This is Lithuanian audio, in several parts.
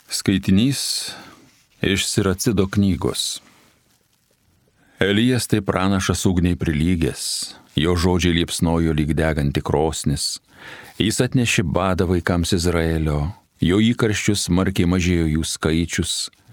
Skaitinys iš Siracido knygos. Elijas tai pranašas ugniai prilygęs, jo žodžiai liepsnojo lyg deganti krosnis. Jis atnešė badą vaikams Izraelio, jo įkarščius smarkiai mažėjo jų skaičius.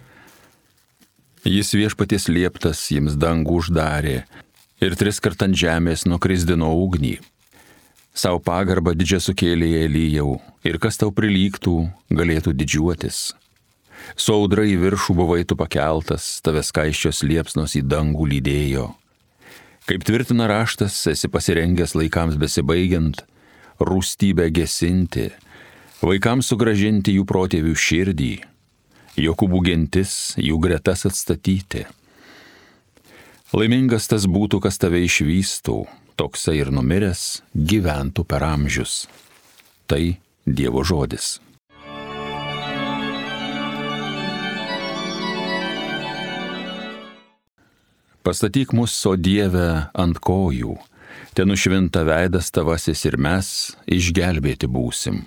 Jis viešpaties lieptas jiems dangų uždarė ir 3 kart ant žemės nukrisdino ugnį. Sau pagarbą didžią sukėlė Elijau, ir kas tau prilygtų, galėtų didžiuotis. Su audra į viršų buvai tu pakeltas, tave skaisčios liepsnos į dangų lydėjo. Kaip tvirtina raštas, esi pasirengęs laikams besibaigiant, rūstybę gesinti, vaikams sugrąžinti jų protėvių širdį, Jokūbų gentis jų gretas atstatyti. Laimingas tas būtų, kas tave išvystų, toksai ir numiręs gyventų per amžius. Tai Dievo žodis. Pastatyk mus, o Dieve, ant kojų, te nušvinta veidas tavasis ir mes išgelbėti būsim.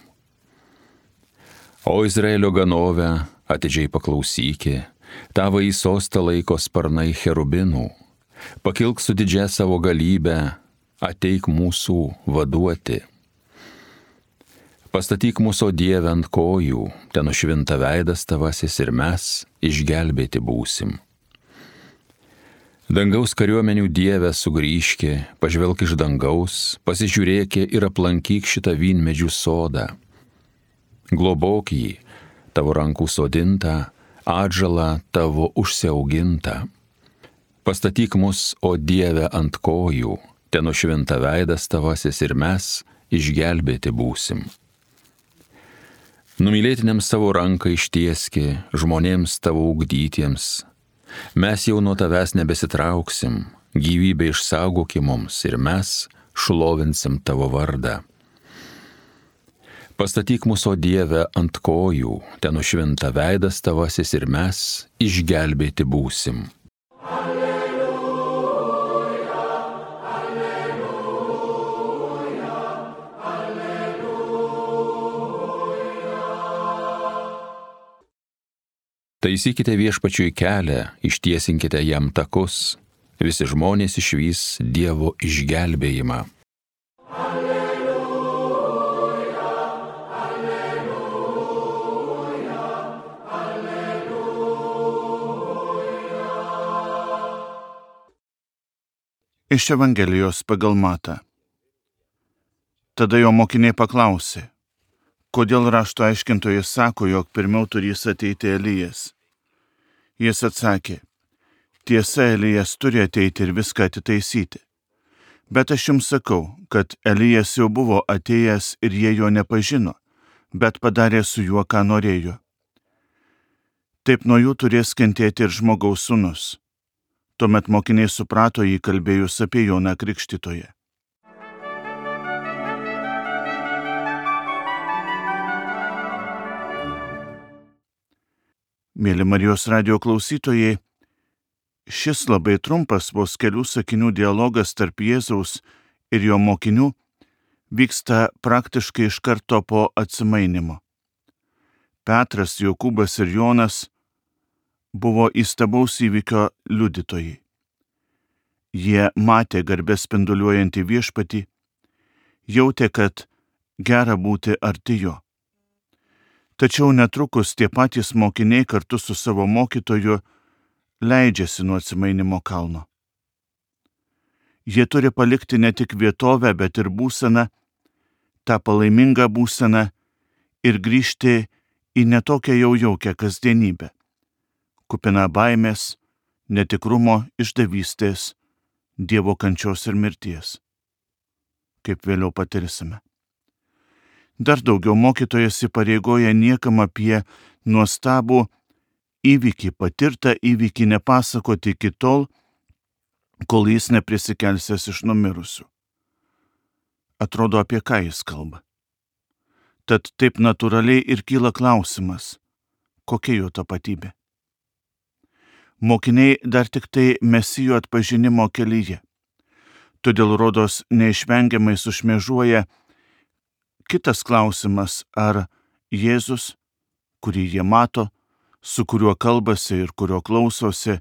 O Izraelio ganove, atidžiai paklausykė, tavo į sostą laiko sparnai cherubinų, pakilk su didžia savo galybę, ateik mūsų vaduoti. Pastatyk mūsų, o Dieve, ant kojų, te nušvinta veidas tavasis ir mes išgelbėti būsim. Dangaus kariuomenių Dieve sugrįžkė, pažvelk iš dangaus, pasižiūrėkė ir aplankyk šitą vynmedžių sodą. Globok jį, tavo rankų sodintą, atžalą tavo užsiaugintą. Pastatyk mus, o Dieve, ant kojų, te nušvinta veidas tavasis ir mes išgelbėti būsim. Numylėtiniams savo ranką ištieskė, žmonėms tavo ugdytiems. Mes jau nuo tavęs nebesitrauksim, gyvybę išsaugoki mums ir mes šlovinsim tavo vardą. Pastatyk mūsų, o Dieve, ant kojų, te nušvinta veidas tavasis ir mes išgelbėti būsim. Taisykite viešpačiui kelią, ištiesinkite jam takus, visi žmonės išvys Dievo išgelbėjimą. Alleluja, alleluja, alleluja. Iš Evangelijos pagal Matą. Tada jo mokiniai paklausė, kodėl rašto aiškintojas sako, jog pirmiau turės ateiti Elijas. Jis atsakė, tiesa, Elijas turi ateiti ir viską atitaisyti. Bet aš jums sakau, kad Elijas jau buvo atėjęs ir jie jo nepažino, bet padarė su juo, ką norėjo. Taip nuo jų turės kentėti ir žmogaus sūnus. Tuomet mokiniai suprato jį kalbėjus apie Joną Krikštytoją. Mėly Marijos radijo klausytojai, šis labai trumpas vos kelių sakinių dialogas tarp Jėzaus ir jo mokinių vyksta praktiškai iš karto po atsimainymo. Petras, Jokūbas ir Jonas buvo įstabaus įvykio liudytojai. Jie matė garbę spinduliuojantį viešpatį, jautė, kad gera būti arti jo. Tačiau netrukus tie patys mokiniai kartu su savo mokytoju leidžiasi nuo atsimainymo kalno. Jie turi palikti ne tik vietovę, bet ir būseną, tą palaimingą būseną ir grįžti į netokią jau jaukią kasdienybę, kupiną baimės, netikrumo, išdavystės, Dievo kančios ir mirties, kaip vėliau patirsime. Dar daugiau mokytojas įpareigoja niekam apie nuostabų įvykį, patirtą įvykį nepasakoti iki tol, kol jis neprisikeldęs iš numirusių. Atrodo, apie ką jis kalba. Tad taip natūraliai ir kyla klausimas, kokia jo tapatybė. Mokiniai dar tik tai Mesijo atpažinimo kelyje, todėl rodos neišvengiamai sušmėžuoja kitas klausimas, ar Jėzus, kurį jie mato, su kuriuo kalbasi ir kurio klausosi,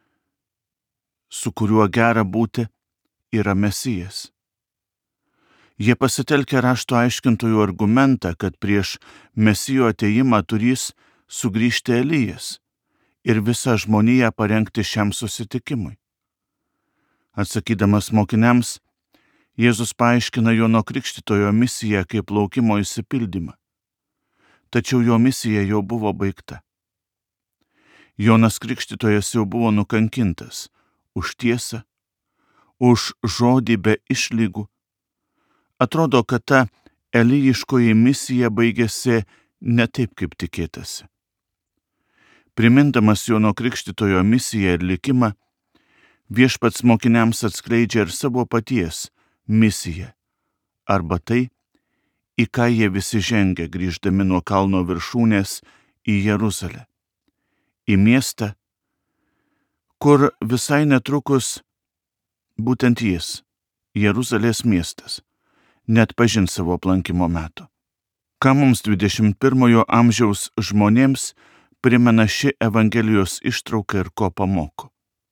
su kuriuo gera būti, yra Mesijas. Jie pasitelkia rašto aiškintojų argumentą, kad prieš Mesijo atėjimą turės sugrįžti Elijas ir visą žmoniją parengti šiam susitikimui. Atsakydamas mokiniams, Jėzus paaiškina Jono Krikštytojo misiją kaip laukimo išsipildymą. Tačiau jo misija jau buvo baigta. Jonas Krikštytojas jau buvo nukankintas už tiesą, už žodį be išlygų. Atrodo, kad ta elyjiškoji misija baigėsi ne taip, kaip tikėtasi. Primindamas Jono Krikštytojo misiją ir likimą, Viešpats mokiniams atskleidžia ir savo paties misiją, arba tai, į ką jie visi žengia grįždami nuo kalno viršūnės į Jeruzalę, į miestą, kur visai netrukus būtent jis, Jeruzalės miestas, net pažins savo aplankimo meto. Ką mums 21 amžiaus žmonėms primena ši Evangelijos ištrauka ir ko pamoko?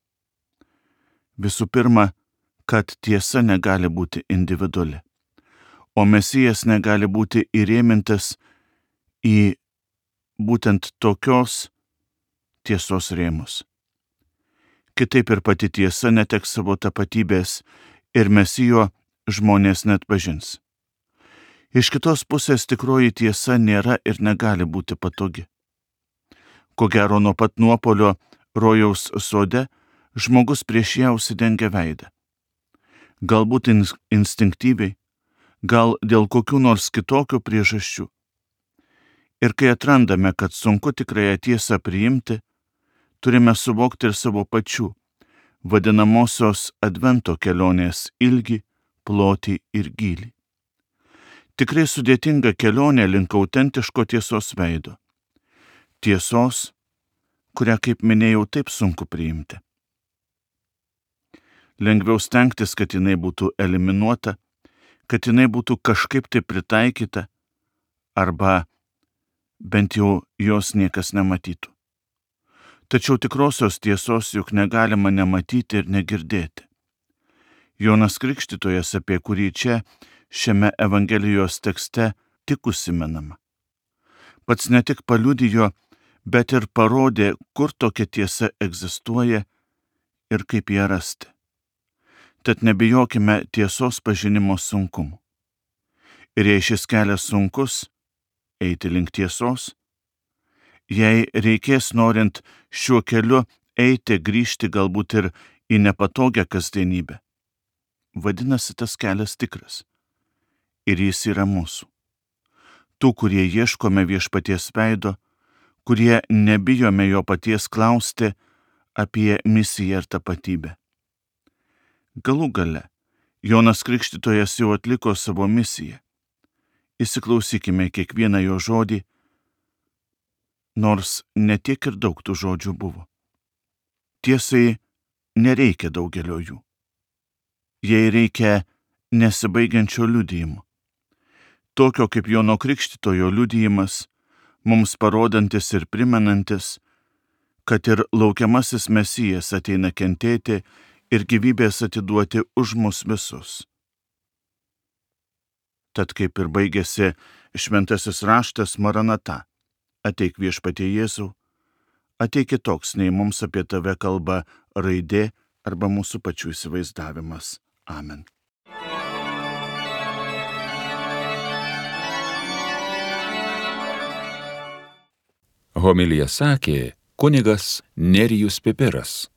Visų pirma, kad tiesa negali būti individuali, o Mesijas negali būti įrėmintas į būtent tokios tiesos rėmus. Kitaip ir pati tiesa neteks savo tapatybės ir Mesijo žmonės net pažins. Iš kitos pusės tikroji tiesa nėra ir negali būti patogi. Ko gero nuo pat nuopuolio rojaus sode žmogus prieš ją užsidengia veidą. Galbūt instinktyviai, gal dėl kokių nors kitokių priežasčių. Ir kai atrandame, kad sunku tikrąją tiesą priimti, turime suvokti ir savo pačių vadinamosios Advento kelionės ilgį, plotį ir gylį. Tikrai sudėtinga kelionė link autentiško tiesos veido. Tiesos, kurią, kaip minėjau, taip sunku priimti. Lengviau stengtis, kad jinai būtų eliminuota, kad jinai būtų kažkaip tai pritaikyta, arba bent jau jos niekas nematytų. Tačiau tikrosios tiesos juk negalima nematyti ir negirdėti. Jonas Krikštytojas, apie kurį čia, šiame Evangelijos tekste, tik užsimenama. Pats ne tik paliudijo, bet ir parodė, kur tokia tiesa egzistuoja ir kaip ją rasti. Tad nebijokime tiesos pažinimo sunkumų. Ir jei šis kelias sunkus, eiti link tiesos, jei reikės norint šiuo keliu eiti, grįžti galbūt ir į nepatogią kasdienybę, vadinasi tas kelias tikras. Ir jis yra mūsų. Tų, kurie ieškome Viešpaties veido, kurie nebijome jo paties klausti apie misiją ir tapatybę. Galų gale, Jonas Krikštytojas jau atliko savo misiją. Įsiklausykime kiekvieną jo žodį, nors ne tiek ir daug tų žodžių buvo. Tiesai nereikia daugelio jų. Jai reikia nesibaigiančio liudijimo. Tokio kaip Jono Krikštytojo liudijimas, mums parodantis ir primenantis, kad ir laukiamasis Mesijas ateina kentėti ir gyvybės atiduoti už mus visus. Tad kaip ir baigėsi šventasis raštas Maranata, ateik Viešpatie Jėzau, ateik kitoks nei mums apie tave kalba raidė arba mūsų pačių įsivaizdavimas. Amen. Homiliją sakė kunigas Nerijus Pipiras.